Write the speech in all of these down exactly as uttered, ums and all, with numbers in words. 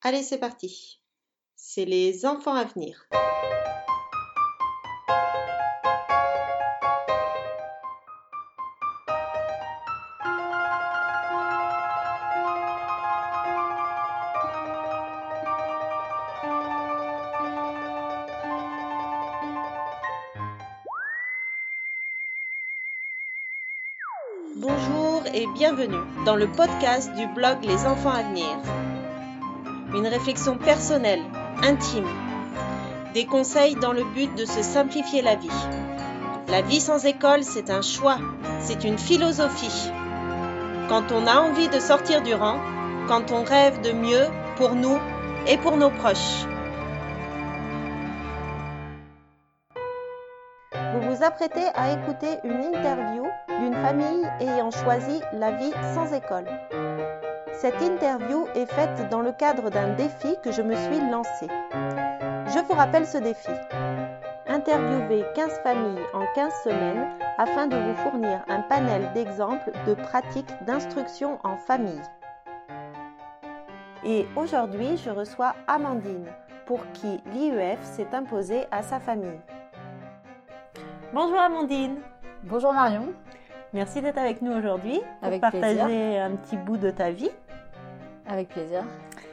Allez, c'est parti. C'est les enfants à venir. Bonjour et bienvenue dans le podcast du blog Les enfants à venir. Une réflexion personnelle, intime, des conseils dans le but de se simplifier la vie. La vie sans école, c'est un choix, c'est une philosophie. Quand on a envie de sortir du rang, quand on rêve de mieux pour nous et pour nos proches. Vous vous apprêtez à écouter une interview d'une famille ayant choisi la vie sans école. Cette interview est faite dans le cadre d'un défi que je me suis lancé. Je vous rappelle ce défi. Interviewer quinze familles en quinze semaines afin de vous fournir un panel d'exemples de pratiques d'instruction en famille. Et aujourd'hui, je reçois Amandine, pour qui l'I E F s'est imposé à sa famille. Bonjour Amandine. Bonjour Marion. Merci d'être avec nous aujourd'hui pour Avec partager plaisir. un petit bout de ta vie. Avec plaisir.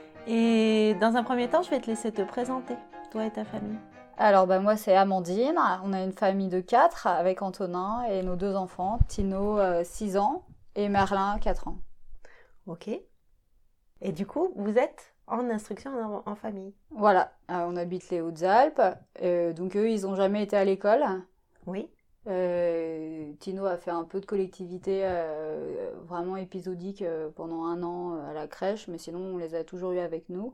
Et dans un premier temps, je vais te laisser te présenter, toi et ta famille. Alors bah, moi c'est Amandine, on a une famille de quatre avec Antonin et nos deux enfants, Tino euh, six ans et Merlin quatre ans. Ok. Et du coup, vous êtes en instruction en, en famille. Voilà, euh, on habite les Hautes-Alpes, euh, donc eux ils n'ont jamais été à l'école. Oui. Euh, Tino a fait un peu de collectivité euh, vraiment épisodique euh, pendant un an euh, à la crèche, mais sinon on les a toujours eu avec nous.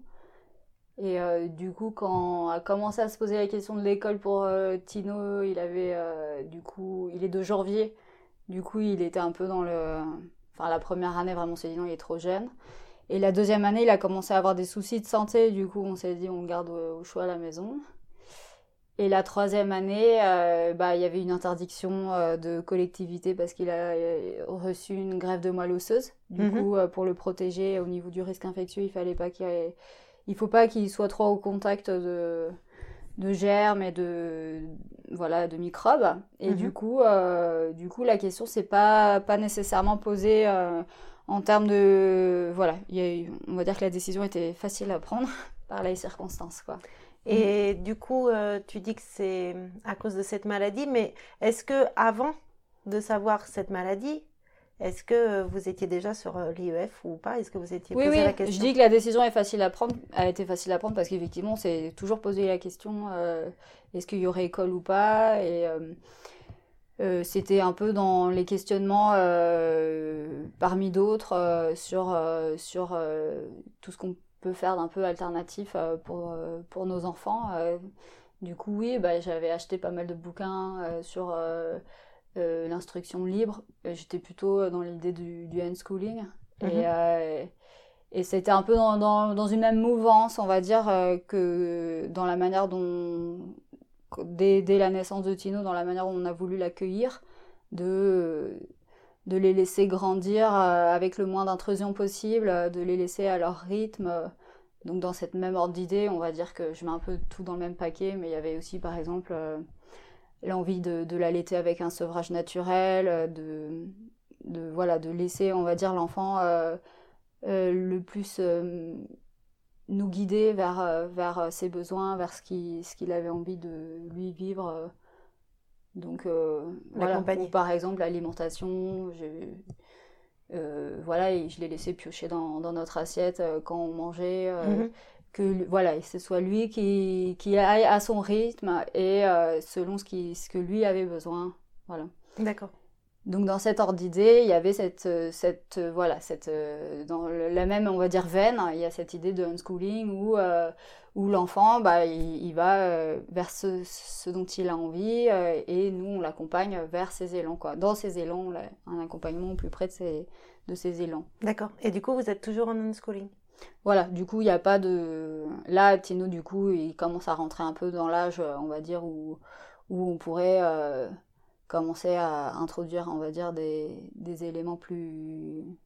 Et euh, du coup, quand a commencé à se poser la question de l'école pour euh, Tino, il avait euh, du coup, il est de janvier, du coup il était un peu dans le, enfin la première année vraiment on s'est dit non il est trop jeune. Et la deuxième année il a commencé à avoir des soucis de santé, du coup on s'est dit on le garde au, au choix à la maison. Et la troisième année, euh, bah, il y avait une interdiction euh, de collectivité parce qu'il a euh, reçu une greffe de moelle osseuse. Du Mhm. coup, euh, pour le protéger au niveau du risque infectieux, il fallait pas qu'il ait... il faut pas qu'il soit trop au contact de, de germes et de, voilà, de microbes. Et Mhm. du coup, euh, du coup, la question s'est pas, pas nécessairement posée euh, en termes de... Voilà, il y a eu- on va dire que la décision était facile à prendre par les circonstances, quoi. Et du coup, euh, tu dis que c'est à cause de cette maladie, mais est-ce que avant de savoir cette maladie, est-ce que vous étiez déjà sur euh, l'I E F ou pas? Est-ce que vous étiez Oui, posé oui, la je question? dis que la décision est facile à prendre, a été facile à prendre parce qu'effectivement, on s'est toujours posé la question euh, est-ce qu'il y aurait école ou pas? Et euh, euh, c'était un peu dans les questionnements euh, parmi d'autres euh, sur, euh, sur euh, tout ce qu'on peut faire d'un peu alternatif euh, pour, euh, pour nos enfants. Euh, du coup, oui, bah, j'avais acheté pas mal de bouquins euh, sur euh, euh, l'instruction libre. J'étais plutôt dans l'idée du, du unschooling. Mhm. Et, euh, et c'était un peu dans, dans, dans une même mouvance, on va dire, euh, que dans la manière dont, dès, dès la naissance de Tino, dans la manière dont on a voulu l'accueillir, de, de les laisser grandir euh, avec le moins d'intrusion possible, euh, de les laisser à leur rythme. euh. Donc dans cette même ordre d'idée, on va dire que je mets un peu tout dans le même paquet, mais il y avait aussi, par exemple, euh, l'envie de, de l'allaiter avec un sevrage naturel, euh, de, de, voilà, de laisser, on va dire, l'enfant... euh, euh, le plus euh, nous guider vers, euh, vers ses besoins, vers ce qu'il, ce qu'il avait envie de lui vivre. euh. Donc euh, voilà, ou L'accompagner. par exemple l'alimentation, j'ai- euh, voilà, et je l'ai laissé piocher dans, dans notre assiette euh, quand on mangeait, euh, Mhm. que lui- voilà, et ce soit lui qui, qui aille à son rythme et euh, selon ce, qui, ce que lui avait besoin. Voilà. D'accord. Donc dans cet ordre d'idée, il y avait cette, euh, cette euh, voilà, cette, euh, dans le- la même, on va dire, veine, il y a cette idée de unschooling où, euh, où l'enfant, bah, il, il va euh, vers ce, ce dont il a envie euh, et nous, on l'accompagne vers ses élans, quoi. Dans ses élans, on a un accompagnement au plus près de ses, de ses élans. D'accord. Et du coup, vous êtes toujours en unschooling? Voilà, du coup, il n'y a pas de... Là, Tino, du coup, il commence à rentrer un peu dans l'âge, euh, on va dire, où, où on pourrait... euh, commencer à introduire, on va dire, des, des éléments plus,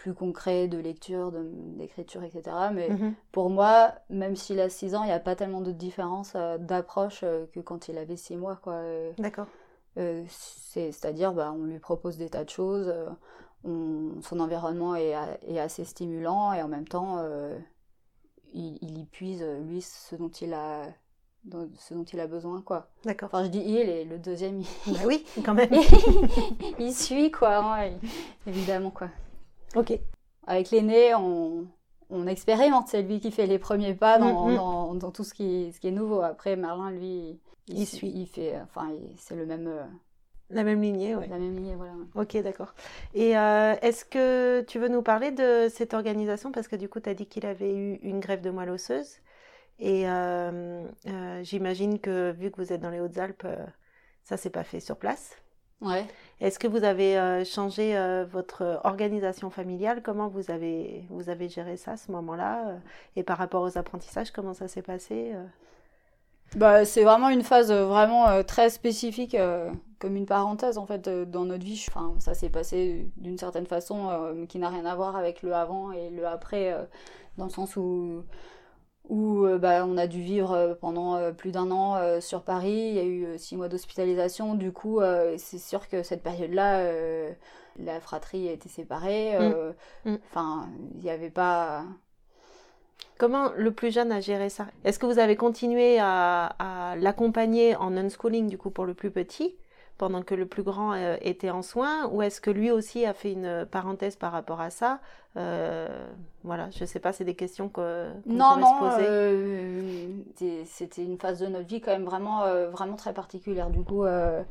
plus concret de lecture, de, d'écriture, et cetera. Mais Mhm. pour moi, même s'il a six ans, il n'y a pas tellement de différence euh, d'approche euh, que quand il avait six mois, quoi. Euh, D'accord. euh, c'est, c'est-à-dire, bah, on lui propose des tas de choses, euh, on, son environnement est, a- est assez stimulant et en même temps, euh, il, il y puise, lui, ce dont il a, dont- ce dont il a besoin, quoi. D'accord. Enfin, je dis il, et le deuxième, il, Bah oui, quand même. il suit, quoi, hein, il- évidemment, quoi. Ok. Avec l'aîné, on, on expérimente, c'est lui qui fait les premiers pas dans, Mm, mm. dans, dans tout ce qui, ce qui est nouveau. Après, Merlin, lui, il, Il suit, suit. il fait, enfin, il- c'est le même, euh, La même lignée, ouais. la même lignée, voilà. Ok, d'accord. Et euh, est-ce que tu veux nous parler de cette organisation? Parce que du coup, tu as dit qu'il avait eu une greffe de moelle osseuse. Et euh, euh, j'imagine que vu que vous êtes dans les Hautes-Alpes, euh, ça s'est pas fait sur place. Ouais. Est-ce que vous avez euh, changé euh, votre organisation familiale? Comment vous avez, vous avez géré ça à ce moment-là? euh, Et par rapport aux apprentissages, comment ça s'est passé? euh Bah, c'est vraiment une phase euh, vraiment euh, très spécifique, euh, comme une parenthèse en fait euh, dans notre vie. Enfin, ça s'est passé d'une certaine façon euh, qui n'a rien à voir avec le avant et le après, euh, dans le sens où où euh, bah, on a dû vivre euh, pendant euh, plus d'un an euh, sur Paris. Il y a eu euh, six mois d'hospitalisation. Du coup, euh, c'est sûr que cette période-là, euh, la fratrie a été séparée. Mm, euh, mm. Enfin, il n'y avait pas. Comment le plus jeune a géré ça? Est-ce que vous avez continué à, à l'accompagner en unschooling du coup pour le plus petit, pendant que le plus grand euh, était en soins, ou est-ce que lui aussi a fait une parenthèse par rapport à ça? Euh, Voilà, je sais pas, c'est des questions que, qu'on Non, pourrait se non, poser. euh, c'était c'était une phase de notre vie quand même vraiment, euh, vraiment très particulière. Du coup, euh,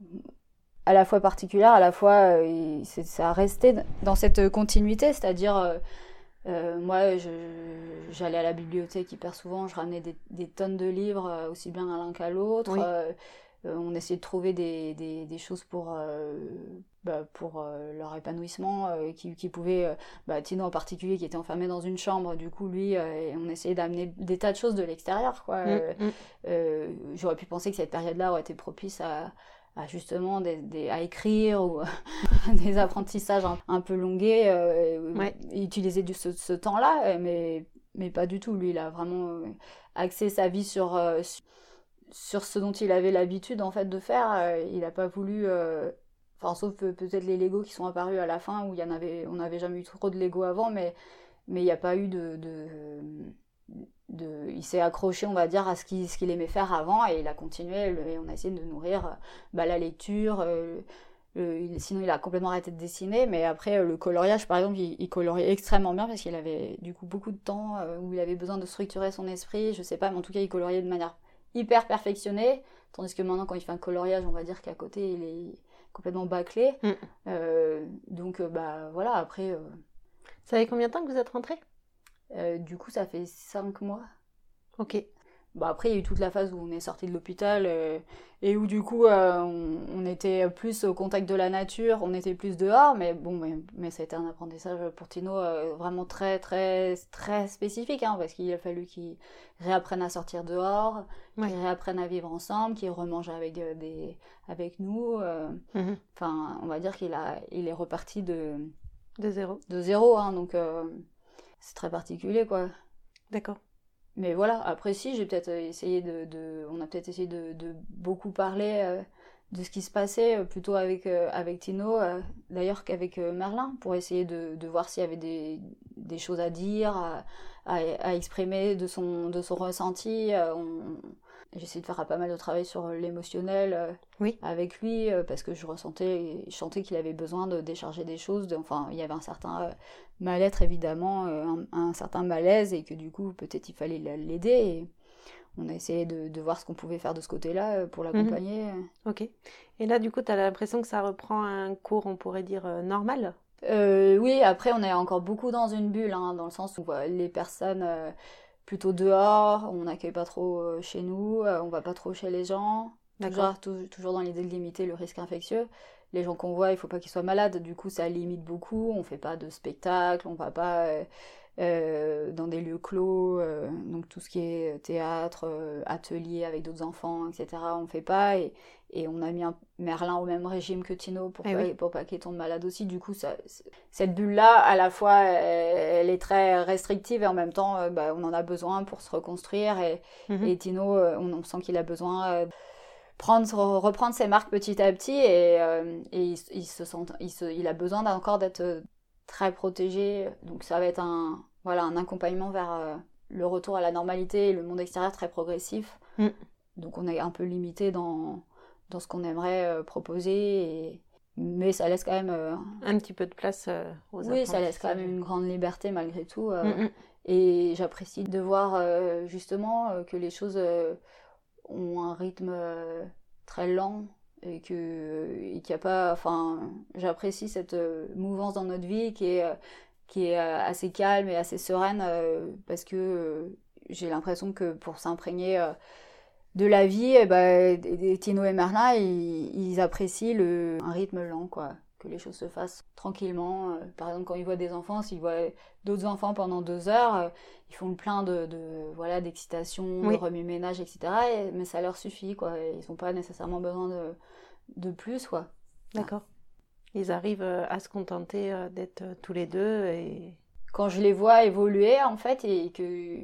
à la fois particulière, à la fois, euh, c'est- ça a resté dans cette continuité, c'est-à-dire, euh, euh, moi, je, j'allais à la bibliothèque hyper souvent, je ramenais des, des tonnes de livres, euh, aussi bien à l'un qu'à l'autre. Oui. Euh, euh, on essayait de trouver des, des, des choses pour, euh, bah, pour euh, leur épanouissement, euh, qui, qui pouvaient, euh, bah, Tino en particulier, qui était enfermé dans une chambre, du coup, lui, euh, on essayait d'amener des tas de choses de l'extérieur, quoi. Mm, Euh, mm. euh, j'aurais pu penser que cette période-là aurait été propice à, à justement des, des- à écrire ou des apprentissages un, un peu longués, euh, Ouais. utiliser du, ce, ce temps-là, euh, mais, mais pas du tout. Lui, il a vraiment euh, axé sa vie sur, euh, sur, sur ce dont il avait l'habitude en fait de faire. Euh, il n'a pas voulu, euh, enfin sauf peut- peut-être les Lego qui sont apparus à la fin où il y en avait, on n'avait jamais eu trop de Lego avant, mais mais il n'y a pas eu de, de, de, il s'est accroché, on va dire, à ce qu'il, ce qu'il aimait faire avant et il a continué. Le- et on a essayé de nourrir bah, la lecture. Euh, le- il- sinon, il a complètement arrêté de dessiner. Mais après, euh, le coloriage, par exemple, il, il coloriait extrêmement bien parce qu'il avait du coup beaucoup de temps euh, où il avait besoin de structurer son esprit. Je sais pas, mais en tout cas, il coloriait de manière hyper perfectionnée. Tandis que maintenant, quand il fait un coloriage, on va dire qu'à côté, il est complètement bâclé. Mm. Euh, donc, euh, bah voilà, après. Euh, Ça fait combien de temps que vous êtes rentré? euh, du coup, ça fait cinq mois. Ok. Bon, après, il y a eu toute la phase où on est sorti de l'hôpital euh, et où du coup euh, on, on était plus au contact de la nature, on était plus dehors, mais bon, mais, mais ça a été un apprentissage pour Tino euh, vraiment très très très spécifique, hein, parce qu'il a fallu qu'il réapprenne à sortir dehors, Ouais. qu'il réapprenne à vivre ensemble, qu'il remange avec euh, des avec nous. euh. Mhm. Enfin, on va dire qu'il a il est reparti de De zéro. de zéro, hein, donc euh, c'est très particulier, quoi. D'accord. Mais voilà, après si, j'ai peut-être essayé de, de- on a peut-être essayé de, de beaucoup parler euh, de ce qui se passait, euh, plutôt avec, euh, avec Tino, euh, d'ailleurs qu'avec euh, Merlin, pour essayer de, de voir s'il y avait des, des choses à dire, à, à, à exprimer de son, de son ressenti. euh, on- J'ai essayé de faire pas mal de travail sur l'émotionnel euh, Oui. avec lui, euh, parce que je ressentais, je sentais qu'il avait besoin de décharger des choses. de- enfin, il y avait un certain euh, mal-être évidemment, euh, un, un certain malaise, et que du coup peut-être il fallait l'aider. Et on a essayé de, de voir ce qu'on pouvait faire de ce côté-là euh, pour l'accompagner. Ok. Et là, du coup, tu as l'impression que ça reprend un cours, on pourrait dire, euh, normal? Euh, oui, après on est encore beaucoup dans une bulle, hein, dans le sens où euh, les personnes euh, plutôt dehors, on n'accueille pas trop euh, chez nous, euh, on va pas trop chez les gens, D'accord. toujours, tou- toujours dans l'idée de limiter le risque infectieux. Les gens qu'on voit, il faut pas qu'ils soient malades, du coup ça limite beaucoup, on fait pas de spectacle, on va pas euh, euh, dans des lieux clos, euh, donc tout ce qui est théâtre, euh, atelier avec d'autres enfants, et cetera. On ne fait pas et, et on a mis un Merlin au même régime que Tino pour Eh pas, oui. pour pas qu'il tombe malade aussi. Du coup, ça, cette bulle-là, à la fois, elle, elle est très restrictive et en même temps, euh, bah, on en a besoin pour se reconstruire et, Mhm. et Tino, euh, on, on sent qu'il a besoin euh, prendre, reprendre ses marques petit à petit et, euh, et il, il, se sent, il, se, il a besoin encore d'être très protégé. Donc ça va être un, voilà, un accompagnement vers euh, le retour à la normalité et le monde extérieur très progressif. Mm. Donc on est un peu limité dans, dans ce qu'on aimerait euh, proposer, et... mais ça laisse quand même... Euh... Un petit peu de place euh, aux Oui, ça laisse quand même une grande liberté malgré tout. Euh, Mm-mm. Et j'apprécie de voir euh, justement euh, que les choses euh, ont un rythme euh, très lent et que et qu'il y a pas, enfin, j'apprécie cette euh, mouvance dans notre vie qui est euh, qui est euh, assez calme et assez sereine euh, parce que euh, j'ai l'impression que pour s'imprégner euh, de la vie, eh ben, des- des Tino et Merlin, ils, ils apprécient le, un rythme lent, quoi. Que les choses se fassent tranquillement. Euh, Par exemple, quand ils voient des enfants, s'ils voient d'autres enfants pendant deux heures, euh, ils font le plein de, de voilà, d'excitation, de Oui. remue-ménage, et cetera. Et- mais ça leur suffit, quoi. Et ils n'ont pas nécessairement besoin de, de plus, quoi. D'accord. Ils arrivent euh, à se contenter euh, d'être euh, tous les deux et... Quand je les vois évoluer, en fait, et que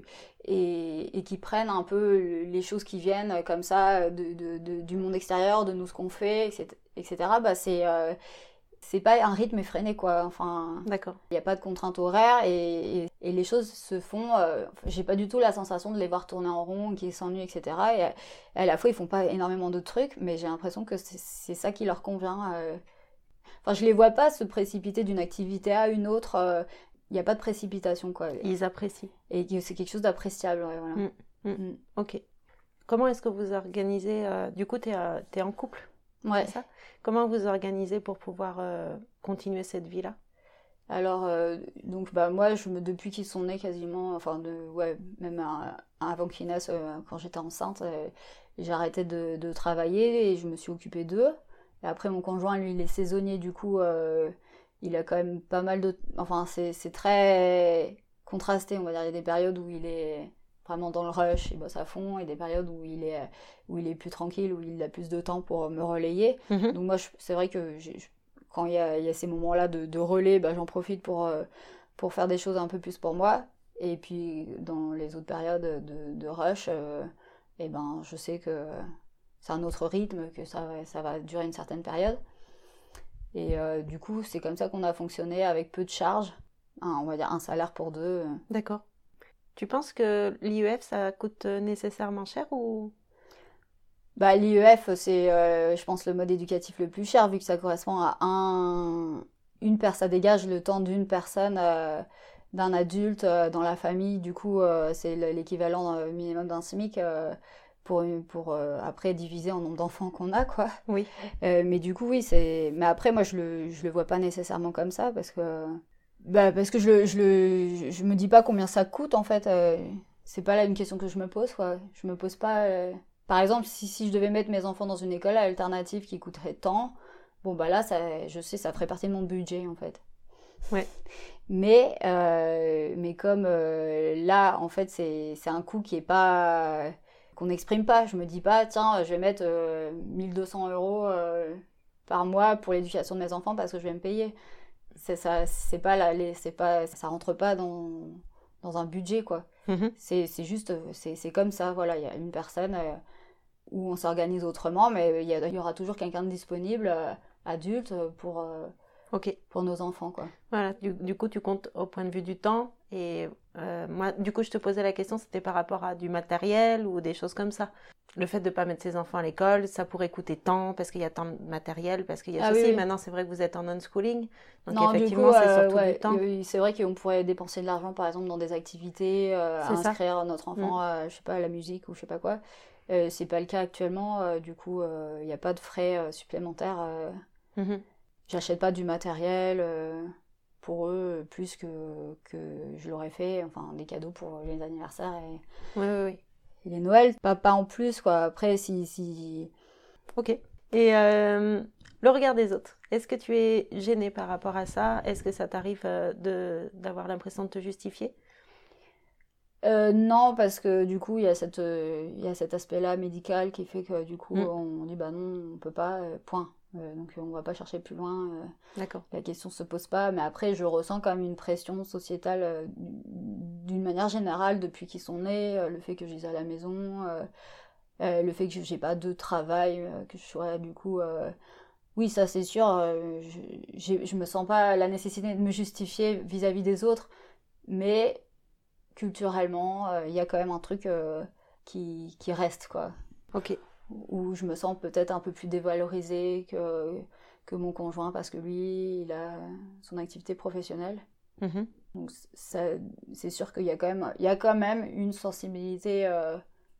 et, et qui prennent un peu les choses qui viennent comme ça de, de, de- du monde extérieur, de nous ce qu'on fait, et cetera. Bah c'est euh, c'est pas un rythme effréné, quoi. Enfin, D'accord. il n'y a pas de contrainte horaire et, et, et les choses se font. Euh, j'ai pas du tout la sensation de les voir tourner en rond, qu'ils s'ennuient, et cetera. Et à, à la fois, ils font pas énormément de trucs, mais j'ai l'impression que c'est c'est ça qui leur convient. euh. Enfin, je les vois pas se précipiter d'une activité à une autre. euh, Il n'y a pas de précipitation, quoi. Ils apprécient. Et que c'est quelque chose d'appréciable, ouais, voilà. Mm. Mm. Mm. Ok. Comment est-ce que vous organisez euh, Du coup, tu es en couple, Ouais. c'est ça? Comment vous organisez pour pouvoir euh, continuer cette vie-là? Alors, euh, donc, bah, moi, je me, depuis qu'ils sont nés quasiment, enfin, de, ouais, même un- avant qu'ils naissent, euh, quand j'étais enceinte, euh, j'ai arrêté de, de travailler et je me suis occupée d'eux. Et après, mon conjoint, lui, il est saisonnier, du coup, euh, il a quand même pas mal de... Enfin, c'est c'est très contrasté, on va dire. Il y a des périodes où il est vraiment dans le rush, il bosse à fond, et des périodes où il est, où il est plus tranquille, où il a plus de temps pour me relayer. Mhm. Donc moi, je- c'est vrai que j'ai- je- quand il y a, il y a ces moments-là de, de relais, bah, j'en profite pour, euh, pour faire des choses un peu plus pour moi. Et puis, dans les autres périodes de, de rush, euh, eh ben, je sais que c'est un autre rythme, que ça, va- ça va durer une certaine période. Et euh, du coup, c'est comme ça qu'on a fonctionné avec peu de charges. Un- on va dire un salaire pour deux. euh. D'accord. Tu penses que l'I E F, ça coûte euh, nécessairement cher ou... Bah, l'I E F, c'est, euh, je pense, le mode éducatif le plus cher, vu que ça correspond à un, une personne, ça dégage le temps d'une personne, euh, d'un adulte euh, dans la famille. Du coup, euh, c'est le- l'équivalent euh, minimum d'un SMIC euh, pour, pour euh, après diviser en nombre d'enfants qu'on a, quoi. Oui. Euh, mais du coup, oui, c'est. Mais après, moi, je le, je le vois pas nécessairement comme ça parce que, bah, parce que je le, je le, je, je me dis pas combien ça coûte en fait. euh, c'est pas là une question que je me pose, quoi. Je me pose pas. euh, Par exemple, si, si je devais mettre mes enfants dans une école alternative qui coûterait tant, bon bah là, ça, je sais, ça ferait partie de mon budget en fait. Ouais. Mais, euh, mais comme euh, là, en fait, c'est, c'est un coût qui est pas, qu'on n'exprime pas. Je me dis pas, tiens, je vais mettre euh, mille deux cents euros euh, par mois pour l'éducation de mes enfants parce que je vais me payer. C'est ça, c'est pas la, les- c'est pas, ça rentre pas dans, dans un budget, quoi. Mhm. C'est, c'est juste, c'est, c'est comme ça, voilà, il y a une personne euh, où on s'organise autrement, mais il y, a- il y aura toujours quelqu'un de disponible, euh, adulte, pour, euh, Ok. pour nos enfants, quoi. Voilà, du, du coup, tu comptes au point de vue du temps. Et euh, moi, du coup, je te posais la question, c'était par rapport à du matériel ou des choses comme ça. Le fait de ne pas mettre ses enfants à l'école, ça pourrait coûter tant parce qu'il y a tant de matériel, parce qu'il y a Ah ceci. oui, oui. Maintenant, c'est vrai que vous êtes en unschooling. Donc, Non, du effectivement, coup, c'est euh, surtout ouais, du temps. euh, c'est vrai qu'on pourrait dépenser de l'argent, par exemple, dans des activités, euh, à C'est ça. inscrire notre enfant à, je sais pas, à la musique ou je sais pas quoi. Euh, c'est pas le cas actuellement, euh, du coup, euh, il n'y a pas de frais euh, supplémentaires. euh. Mhm. J'achète pas du matériel euh, pour eux, euh, plus que, que je l'aurais fait, enfin, des cadeaux pour les anniversaires et, Oui, oui, oui. et les Noëls. Pas, pas en plus, quoi. Après, si... si... Ok. Et euh, le regard des autres, est-ce que tu es gênée par rapport à ça? Est-ce que ça t'arrive euh, de, d'avoir l'impression de te justifier? Euh, non, parce que du coup, il y a cette, euh, il y a cet aspect-là médical qui fait que du coup, Mm. on dit bah non, on peut pas, euh, point. Euh, donc on va pas chercher plus loin. euh, D'accord. La question se pose pas. Mais après, je ressens quand même une pression sociétale euh, d'une manière générale depuis qu'ils sont nés. euh, le fait que je vis à la maison, euh, euh, le fait que j'ai pas de travail, euh, que je sois du coup. euh, Oui, ça c'est sûr. euh, je, j'ai- je me sens pas la nécessité de me justifier vis-à-vis des autres, mais culturellement, euh, il y a quand même un truc euh, qui, qui reste, quoi. Ok. Où je me sens peut-être un peu plus dévalorisée que, que mon conjoint parce que lui, il a son activité professionnelle. Mhm. Donc ça, c'est sûr qu'il y a quand même, il y a quand même une sensibilité euh,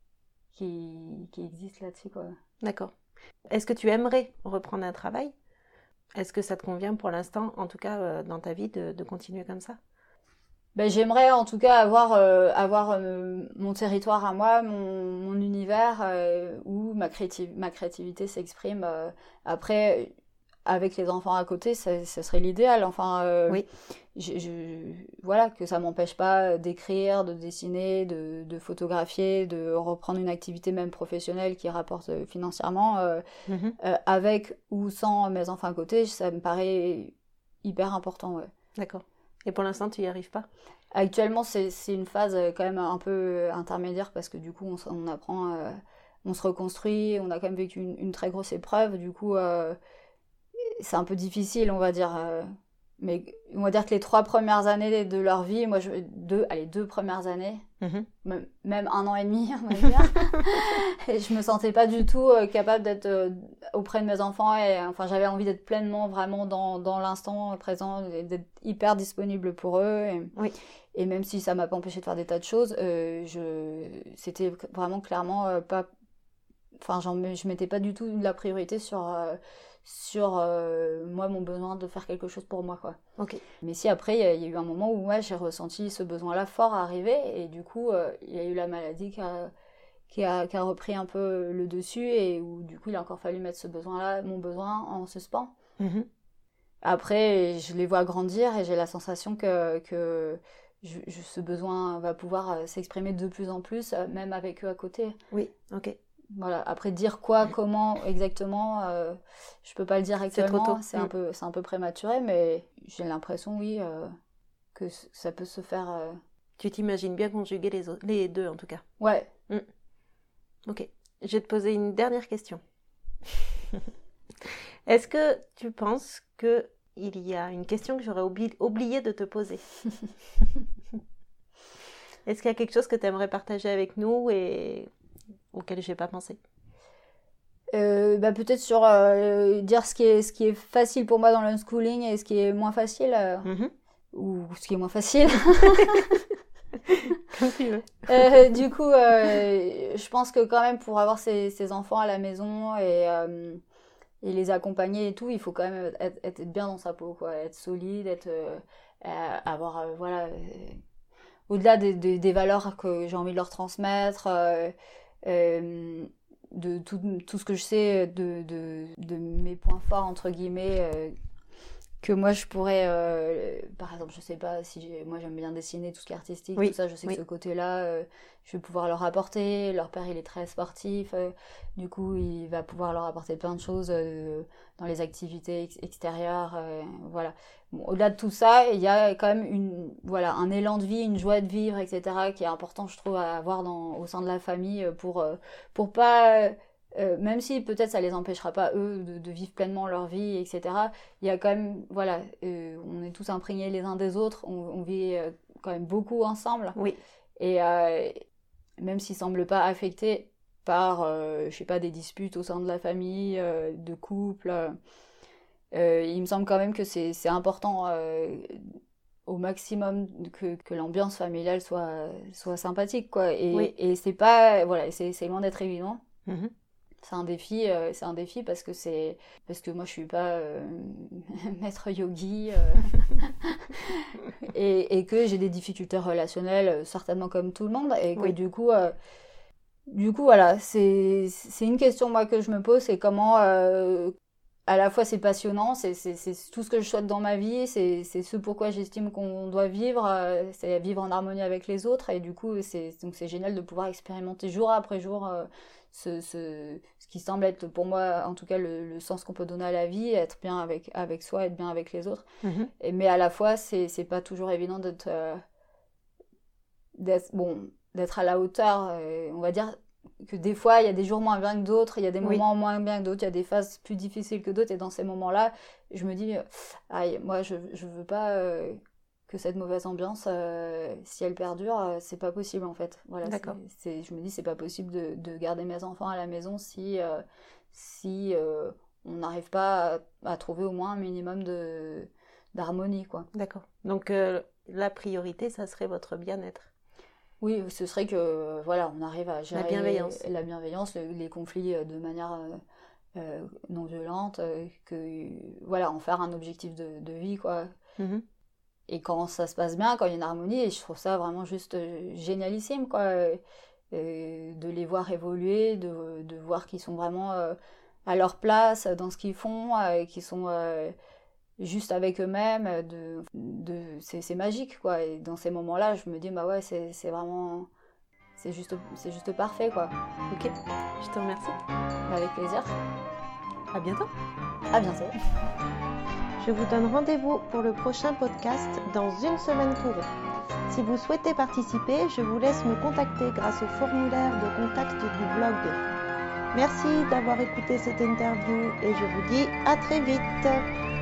qui, qui existe là-dessus, quoi. D'accord. Est-ce que tu aimerais reprendre un travail? Est-ce que ça te convient pour l'instant, en tout cas euh, dans ta vie, de, de continuer comme ça? Ben, j'aimerais en tout cas avoir, euh, avoir euh, mon territoire à moi, mon, mon univers euh, où ma, créativ- ma créativité s'exprime. euh. Après, avec les enfants à côté, ça, ça serait l'idéal. Enfin, euh, Oui. je, je- voilà, que ça m'empêche pas d'écrire, de dessiner, de, de photographier, de reprendre une activité même professionnelle qui rapporte euh, financièrement. euh, Mhm. euh, avec ou sans mes enfants à côté, ça me paraît hyper important, ouais. D'accord. Et pour l'instant, tu n'y arrives pas? Actuellement, c'est, c'est une phase euh, quand même un peu euh, intermédiaire parce que du coup, on, s- on apprend, euh, on se reconstruit, on a quand même vécu une, une très grosse épreuve. Du coup, euh, c'est un peu difficile, on va dire. euh, mais on va dire que les trois premières années de leur vie, moi, je, deux, allez, deux premières années, Mhm. même, même un an et demi, on va dire, et je me sentais pas du tout euh, capable d'être euh, auprès de mes enfants. Et enfin, j'avais envie d'être pleinement, vraiment dans, dans l'instant présent, et d'être hyper disponible pour eux. Et, Oui. et même si ça m'a pas empêché de faire des tas de choses, euh, je, c'était vraiment clairement euh, pas. Enfin, j'en, mets- je mettais pas du tout la priorité sur, euh, sur euh, moi, mon besoin de faire quelque chose pour moi, quoi. Ok. Mais si après, il y, a il y a eu un moment où moi, j'ai ressenti ce besoin-là fort arriver, et du coup, euh, il y a eu la maladie qui a, qui, a, qui a repris un peu le dessus, et où du coup, il a encore fallu mettre ce besoin-là, mon besoin, en suspens. Mhm. Après, je les vois grandir, et j'ai la sensation que, que je- je- ce besoin va pouvoir euh, s'exprimer de plus en plus, euh, même avec eux à côté. Oui, ok. Voilà. Après, dire quoi, comment exactement, euh, je peux pas le dire C'est trop actuellement, tôt. c'est Mm. un peu, c'est un peu prématuré, mais j'ai l'impression, oui, euh, que c- ça peut se faire. euh, Tu t'imagines bien conjuguer les, autres- les deux, en tout cas. Ouais. Mm. Ok. Je vais te poser une dernière question. Est-ce que tu penses que il y a une question que j'aurais oublié, oublié de te poser? Est-ce qu'il y a quelque chose que tu aimerais partager avec nous et auquel je n'ai pas pensé? Euh, bah, peut-être sur euh, dire ce qui est, ce qui est facile pour moi dans l'unschooling et ce qui est moins facile, euh, Mhm. ou ce qui est moins facile. Comme tu veux. Euh, du coup, euh, je pense que quand même pour avoir ses, ses enfants à la maison et, euh, et les accompagner et tout, il faut quand même être, être bien dans sa peau, quoi, être solide, être, euh, euh, avoir, euh, voilà, euh, au-delà des, des, des valeurs que j'ai envie de leur transmettre, euh, euh, de tout, tout ce que je sais de, de, de mes points forts, entre guillemets, euh, que moi je pourrais, euh, par exemple, je sais pas si j'ai- moi j'aime bien dessiner, tout ce qui est artistique, Oui, tout ça, je sais oui. que ce côté-là, euh, je vais pouvoir leur apporter. Leur père il est très sportif, euh, du coup il va pouvoir leur apporter plein de choses euh, dans les activités ex- extérieures, euh, voilà. Bon, au-delà de tout ça, il y a quand même une, voilà, un élan de vie, une joie de vivre, et cetera, qui est important, je trouve, à avoir dans, au sein de la famille euh, pour, euh, pour pas. Euh, même si peut-être ça les empêchera pas eux de, de vivre pleinement leur vie, et cetera. Il y a quand même, voilà, euh, on est tous imprégnés les uns des autres, on, on vit euh, quand même beaucoup ensemble. Oui. Et euh, même s'ils semblent pas affectés par, euh, je sais pas, des disputes au sein de la famille, euh, de couple, euh, euh, il me semble quand même que c'est, c'est important euh, au maximum que, que l'ambiance familiale soit, soit sympathique, quoi. Et, Oui. et c'est pas, voilà, c'est, c'est loin d'être évident. Mhm. C'est un défi, euh, c'est un défi parce que c'est parce que moi je suis pas euh, maître yogi euh, et, et que j'ai des difficultés relationnelles euh, certainement comme tout le monde et que Oui. du coup euh, du coup voilà c'est c'est une question moi que je me pose, c'est comment euh, à la fois c'est passionnant, c'est, c'est, c'est tout ce que je souhaite dans ma vie, c'est, c'est ce pourquoi j'estime qu'on doit vivre, euh, c'est vivre en harmonie avec les autres, et du coup c'est, donc c'est génial de pouvoir expérimenter jour après jour euh, ce, ce, ce qui semble être pour moi en tout cas le, le sens qu'on peut donner à la vie, être bien avec, avec soi, être bien avec les autres. Mmh. Et, mais à la fois c'est, c'est pas toujours évident d'être, euh, d'être, bon, d'être à la hauteur, euh, on va dire que des fois il y a des jours moins bien que d'autres, il y a des Oui. moments moins bien que d'autres, il y a des phases plus difficiles que d'autres, et dans ces moments-là je me dis aïe, moi je, je veux pas euh, que cette mauvaise ambiance euh, si elle perdure, euh, c'est pas possible en fait. Voilà, D'accord. c'est, c'est, je me dis c'est pas possible de, de garder mes enfants à la maison si, euh, si euh, on n'arrive pas à, à trouver au moins un minimum de, d'harmonie quoi. D'accord. Donc euh, la priorité, ça serait votre bien-être. Oui, ce serait que voilà, on arrive à gérer La bienveillance. les, la bienveillance, le- les conflits euh, de manière euh, euh, non violente, euh, que voilà, en faire un objectif de, de vie quoi. Mmh. Et quand ça se passe bien, quand il y a une harmonie, et je trouve ça vraiment juste euh, génialissime quoi, euh, euh, de les voir évoluer, de, de voir qu'ils sont vraiment euh, à leur place dans ce qu'ils font, euh, qu'ils sont euh, juste avec eux-mêmes, de, de, c'est, c'est magique quoi. Et dans ces moments-là, je me dis bah ouais, c'est, c'est vraiment, c'est juste, c'est juste parfait quoi. Ok, je te remercie. Avec plaisir. À bientôt. À bientôt. Je vous donne rendez-vous pour le prochain podcast dans une semaine courée. Si vous souhaitez participer, je vous laisse me contacter grâce au formulaire de contact du blog. Merci d'avoir écouté cette interview et je vous dis à très vite.